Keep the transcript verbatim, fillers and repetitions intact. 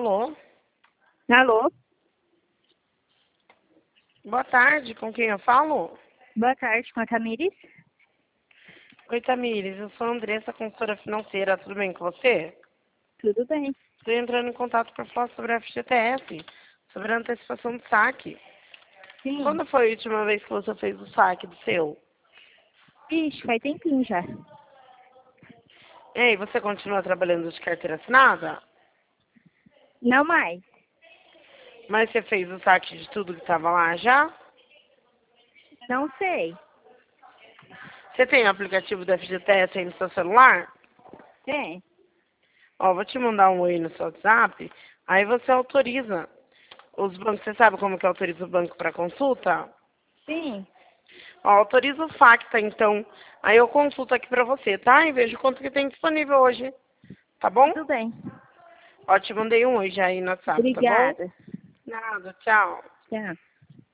Alô? Alô? Boa tarde, com quem eu falo? Boa tarde, com a Tamires? Oi, Tamires, eu sou a Andressa, consultora financeira, tudo bem com você? Tudo bem. Estou entrando em contato para falar sobre a F G T S, sobre a antecipação do saque. Sim. Quando foi a última vez que você fez o saque do seu? Ixi, faz tempinho já. Ei, você continua trabalhando de carteira assinada? Não mais. Mas você fez o saque de tudo que estava lá já? Não sei. Você tem o aplicativo da F G T S aí no seu celular? É. Ó, vou te mandar um oi no seu WhatsApp, aí você autoriza os bancos. Você sabe como que autoriza o banco para consulta? Sim. Ó, autoriza o Facta, então. Aí eu consulto aqui pra você, tá? E vejo quanto que tem disponível hoje. Tá bom? Tudo bem. Ó, te mandei um oi já aí no WhatsApp, tá bom? Obrigada. Nada, tchau. Tchau.